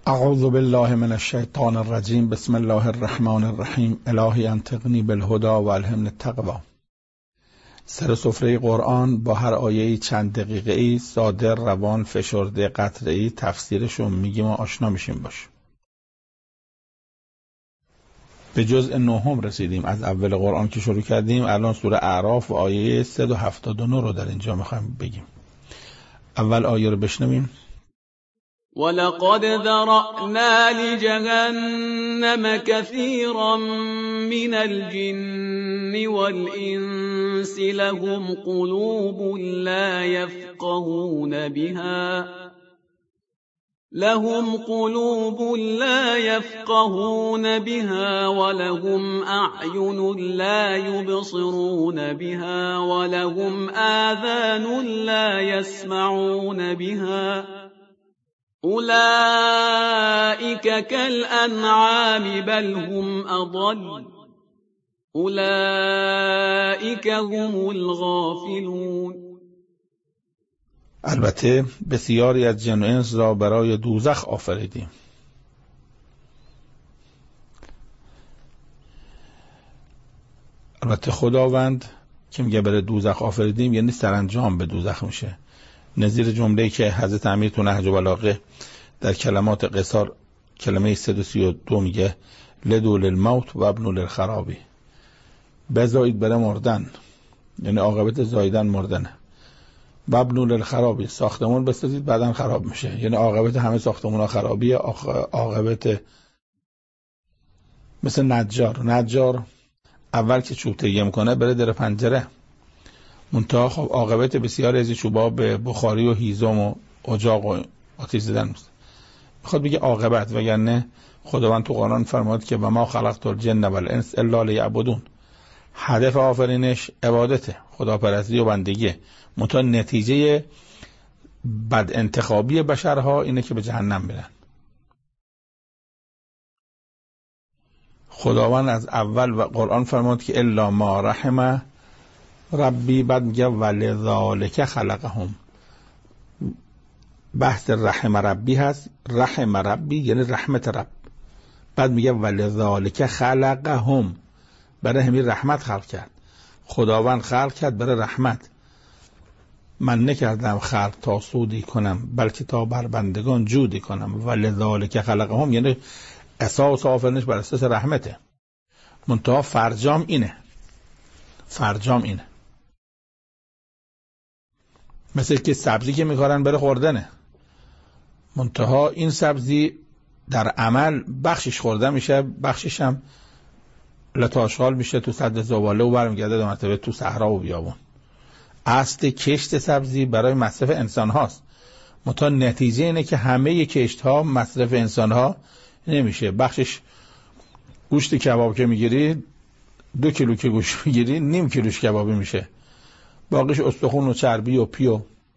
اعوذ بالله من الشیطان الرجیم. بسم الله الرحمن الرحیم. الهی انطقنی بالهدی و الهمنی التقوی. سر سفره قرآن با هر آیه چند دقیقه‌ای ساده، روان، فشرده، قطره‌ای تفسیرشو میگیم و آشنا میشیم باش. به جزء 9 رسیدیم از اول قرآن که شروع کردیم. الان سوره اعراف و آیه 179 رو در اینجا میخوایم بگیم. اول آیه رو بشنویم. وَلَقَدْ ذَرَأْنَا لِجَهَنَّمَ كَثِيرًا مِنَ الْجِنِّ وَالْإِنسِ لَهُمْ قُلُوبٌ لَا يَفْقَهُونَ بِهَا وَلَهُمْ أَعْيُنٌ لَا يُبْصِرُونَ بِهَا وَلَهُمْ آذَانٌ لَا يَسْمَعُونَ بِهَا أُولَئِكَ كَالْأَنْعَامِ بَلْ هُمْ أَضَلُّ أُولَئِكَ هُمُ الْغَافِلُونَ. البته بسیاری از جن و انس را برای دوزخ آفریدیم. البته خداوند که میگه برای دوزخ آفریدیم یعنی سرانجام به دوزخ میشه. نظیر جمله‌ای که حضرت امیر تو نهج البلاغه در کلمات قصار کلمه 132 میگه لدو للموت و ابنو للخرابی، بزایید بره مردن، یعنی عاقبت زایدن مردنه. و ابنو للخرابی، ساختمون بسازید بعدم خراب میشه، یعنی عاقبت همه ساختمون ها خرابیه. عاقبت مثل نجار اول که چوب تهیه میکنه بره در پنجره، منتها خب عاقبت بسیاری از چوبا به بخاری و هیزم و اجاق و آتش زدن میشه. میخواد بگه عاقبت، وگرنه خداوند تو قرآن فرمود که و ما خلقت الجن والانس الا لیعبدون، هدف آفرینش عبادته، خداپرستی و بندگی. منتها نتیجه بد انتخابی بشرها اینه که به جهنم برن. خداوند از اول و قرآن فرمود که الا ما رحم ربی، بعد میگه ولذالک خلقهم. بحث رحم ربی هست، رحم ربی یعنی رحمت رب، بعد میگه ولذالک خلقهم، برای همین رحمت خلق کرد. خداوند خلق کرد برای رحمت. من نکردم خلق تا سودی کنم بلکه تا بر بندگان جودی کنم. ولذالک خلقهم یعنی اساس آفرینش بر اساس رحمته، منتها فرجام اینه. مثل که سبزی که میکارن بره خوردنه، منتها این سبزی در عمل بخشش خورده میشه، بخشش هم لتاشغال میشه تو سد زباله و برمیگرده دو مرتبه تو صحرا و بیابون. اصل کشت سبزی برای مصرف انسان هاست، منتها نتیجه اینه که همه کشت ها مصرف انسان ها نمیشه. بخشش گوشت کباب که میگیری 2 کیلو که گوشت میگیری نیم کیلوش کبابی میشه، باقیش استخون و چربی و پی.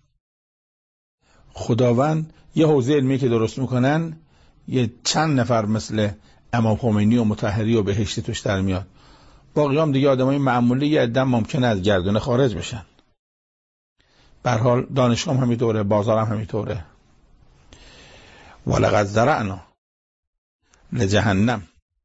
خداوند یه حوزه علمی که درست میکنن یه چند نفر مثل امام خمینی و مطهری و بهشتی توش در میاد، باقی هم دیگه آدمای معمولی، یه عده ممکنه از گردونه خارج بشن. به هر حال دانشگاه هم همینطوره، بازار هم همینطوره. ولقد ذرأنا لجهنم.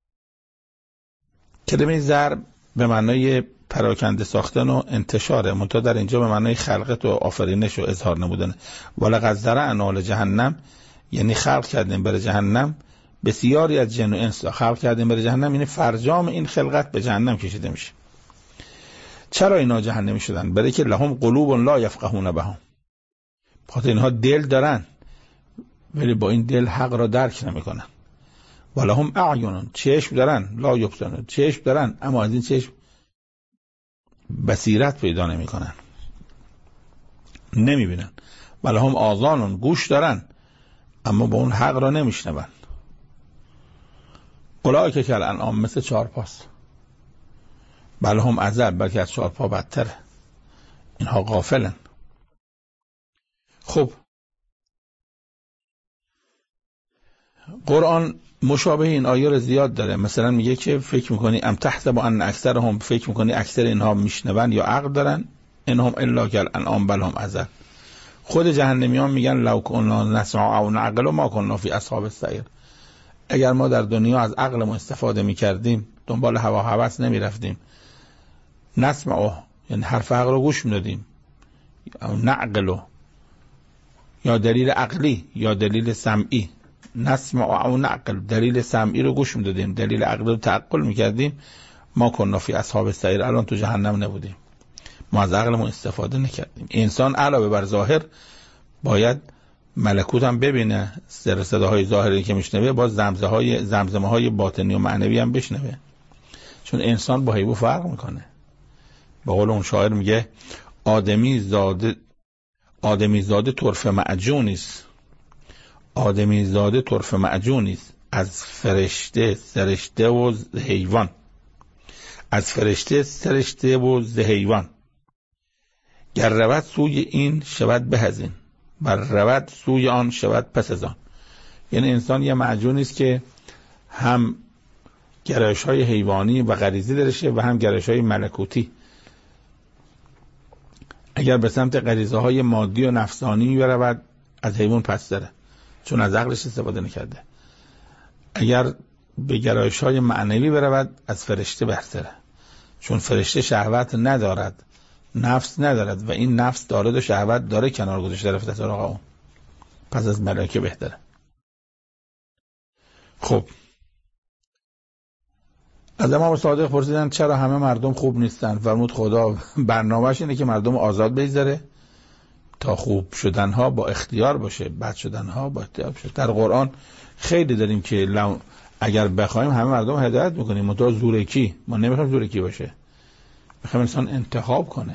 کلمه ذر به معنای پراکنده ساختن و انتشاره، منتها در اینجا به معنای خلقت و آفرینش و اظهار نمودن. ولقد ذرأنا لجهنم یعنی خلق کردیم برای جهنم بسیاری از جن و انس، خلق کردیم برای جهنم یعنی فرجام این خلقت به جهنم کشیده میشه. چرا اینا جهنمی شدن؟ برای که لهم قلوب لا یفقهون بها، خاطر اینها دل دارن ولی با این دل حق را درک نمیکنن. ولهم اعین، چشم دارن، لا یبصرون، چشم دارن اما از این چشم بصیرت پیدا نمیکنن، نمیبینن. ولهم آذان، گوش دارن اما با اون حق را نمیشنون. اولئک کالانعام، مثل چارپاست. بل هم اضل، بلکه از چارپا بدتره، اینها غافلن. خب قرآن مشابه این آیه رو زیاد داره. مثلا میگه که فکر میکنی ام تحسب ان اکثرهم، فکر میکنی اکثر اینها میشنون یا عقل دارن، انهم الا کالانعام بل هم اضل. خود جهنمیان میگن لو کنا نسمع او نعقل ما کنا فی اصحاب السعیر. اگر ما در دنیا از عقلمون استفاده میکردیم، دنبال هوا هوس نمیرفتیم، نسمع یعنی حرف عقل رو گوش میدادیم، او نعقل یا دلیل عقلی یا دلیل سمعی، نسمع او نعقل دلیل سمعی رو گوش میدادیم، دلیل عقلی رو تعقل میکردیم، ما کنا فی اصحاب السعیر، الان تو جهنم نبودیم. ما از عقلمون استفاده نکردیم. انسان علاوه بر ظاهر باید ملکوت هم ببینه، سر صداهای ظاهری که میشنوه باز زمزمه های باطنی و معنوی هم بشنوه، چون انسان با حیوان فرق میکنه. با قول اون شاعر میگه آدمی زاده طرف معجونیست، آدمی زاده طرف معجونیست، از فرشته سرشته و حیوان، از فرشته سرشته و حیوان، گر رود سوی این شود به از این، بر رود سوی آن شود پس از آن. یعنی انسان یه معجونی است که هم گرایش‌های حیوانی و غریزی درشه و هم گرایش‌های ملکوتی. اگر به سمت غریزه‌های مادی و نفسانی برود از حیوان پس داره، چون از عقلش استفاده نکرده. اگر به گرایش‌های معنوی برود از فرشته بهتره، چون فرشته شهوت ندارد، نفس ندارد و این نفس دارد و شهوت داره کنار گذاشته رفته سراغ اون، پس از ملائکه بهتره. خب از امام صادق پرسیدن چرا همه مردم خوب نیستن؟ فرمود خدا برنامه‌اش اینه که مردم آزاد بگذاره تا خوب شدنها با اختیار باشه، بد شدنها با اختیار باشه. در قرآن خیلی داریم که اگر بخوایم همه مردم هدایت میکنیم، منتها زورکی، ما نمیخوایم زورکی باشه، میخوایم انسان انتخاب کنه.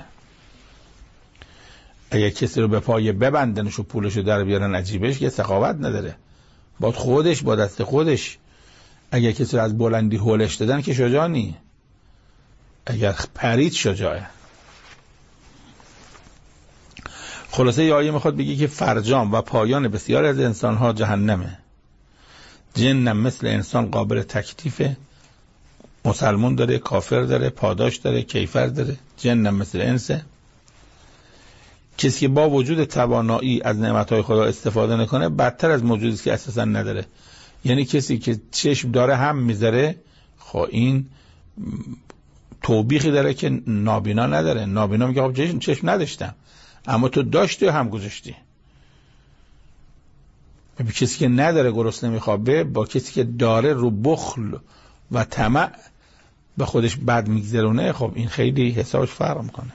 اگر کسی رو به پای ببندنش و پولشو در بیارن عجیبش، یه سخاوت نداره، باید خودش با دست خودش. اگر کسی رو از بلندی هولش دادن که شجاعی، اگر پرید شجاعه. خلاصه یه آیه میخواد بگی که فرجام و پایان بسیاری از انسانها جهنمه. جنم مثل انسان قابل تکلیفه، مسلمان داره، کافر داره، پاداش داره، کیفر داره. جنم مثل انسه. کسی که با وجود توانایی از نعمتهای خدا استفاده نکنه بدتر از موجودی است که اساسا نداره. یعنی کسی که چشم داره هم میذاره، خب این توبیخی داره که نابینا نداره. نابینا میگه خب چشم نداشتم، اما تو داشتی و هم گذاشتی. به کسی که نداره گرسنه میخوابه، با کسی که داره رو بخل و طمع به خودش بد میگذرونه، خب این خیلی حسابش فرق میکنه.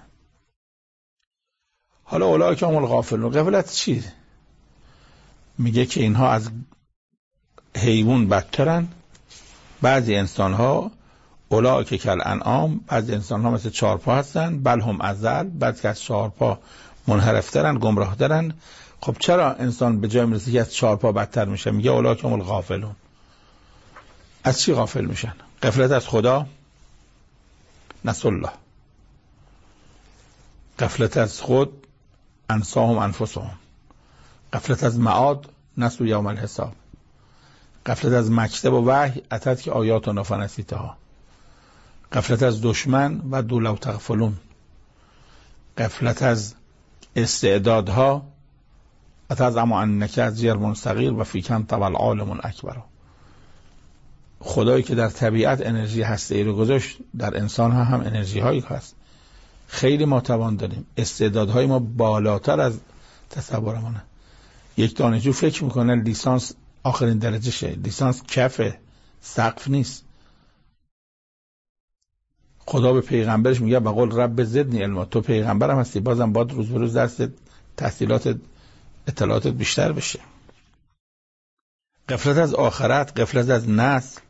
حالا اولئک هم الغافلون، غفلت چی؟ میگه که اینها از حیوان بدترن. بعضی انسان ها اولئک کالانعام، بعضی انسان ها مثل چارپا هستن، بل هم اضل، بعضی از چارپا منحرفترن، گمراهترن. خب چرا انسان به جای میرسه که از چارپا بدتر میشه؟ میگه اولئک هم الغافلون. از چی غافل میشن؟ غفلت از خدا، نسوا الله. غفلت از خود، انساهم انفسهم. غفلت از معاد، نسوا یوم الحساب. غفلت از مکتب و وحی، اتت که آیاتنا فنسیتها. غفلت از دشمن و لو تغفلون. غفلت از استعدادها، اتت اما انک از جرم صغیر و فیکن طبع العالم اکبر. خدایی که در طبیعت انرژی هسته‌ای رو گذاشت، در انسان ها هم انرژی هایی هست. خیلی ما توان داریم، استعدادهای ما بالاتر از تصورمونه. یک دانشجو فکر میکنه لیسانس آخرین درجه شه، لیسانس کفه، سقف نیست. خدا به پیغمبرش میگه بقول رب زدنی علما، تو پیغمبرم هستی، بازم باید روز به روز درس تحصیلات اطلاعاتت بیشتر بشه. غفلت از آخرت، غفلت از نسل،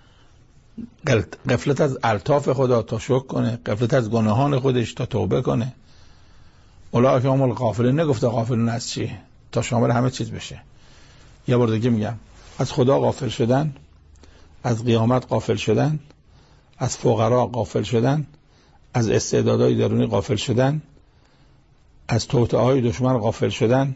غفلت از الطاف خدا تا شکر کنه، غفلت از گناهان خودش تا توبه کنه. اولئک هم الغافلون. نگفته غافلون از چی؟ تا شامل همه چیز بشه. یه بار دیگه میگم، از خدا غافل شدن، از قیامت غافل شدن، از فقرا غافل شدن، از استعدادهای درونی غافل شدن، از توطئه‌های دشمن غافل شدن،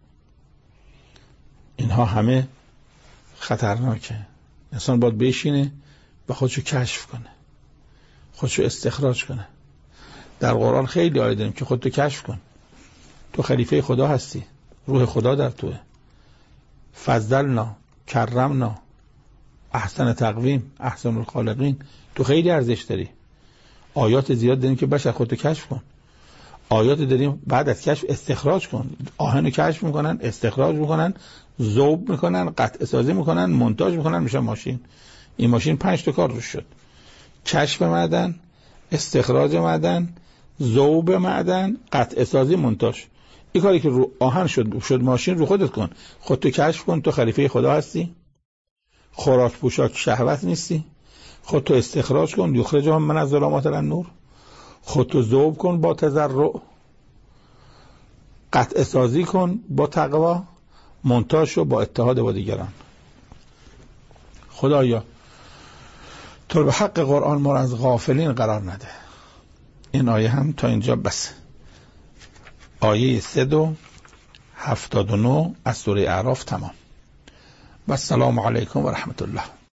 اینها همه خطرناکه. انسان باید بشینه و خودشو کشف کنه، خودشو استخراج کنه. در قرآن خیلی آیه داریم که خودتو کشف کن. تو خلیفه خدا هستی، روح خدا در توه. فضلنا، کرمنا، احسن تقویم، احسن الخالقین، تو خیلی ارزش داری. آیات زیاد داریم که بشر خودتو کشف کن. آیات داریم بعد از کشف استخراج کن. آهنو کشف میکنن، استخراج میکنن، ذوب میکنن، قطع سازی میکنن، مونتاژ میکنن، میشه ماشین. این ماشین 5 تا کار روش شد: کشف معدن، استخراج معدن، ذوب معدن، قطع سازی، مونتاژ. این کاری که رو آهن شد ماشین، رو خودت کن. خودتو کشف کن، تو خلیفه خدا هستی، خوراک پوشاک شهوت نیستی. خودتو استخراج کن، یخرجهم من الظلمات الی النور. خودتو ذوب کن با تضرع، قطع سازی کن با تقوا، مونتاژ شو با اتحاد با دیگران. خدایا تو به حق قرآن ما از غافلین قرار نده. این آیه هم تا اینجا بس. آیه 379 از سوره اعراف تمام. و السلام علیکم و رحمت الله.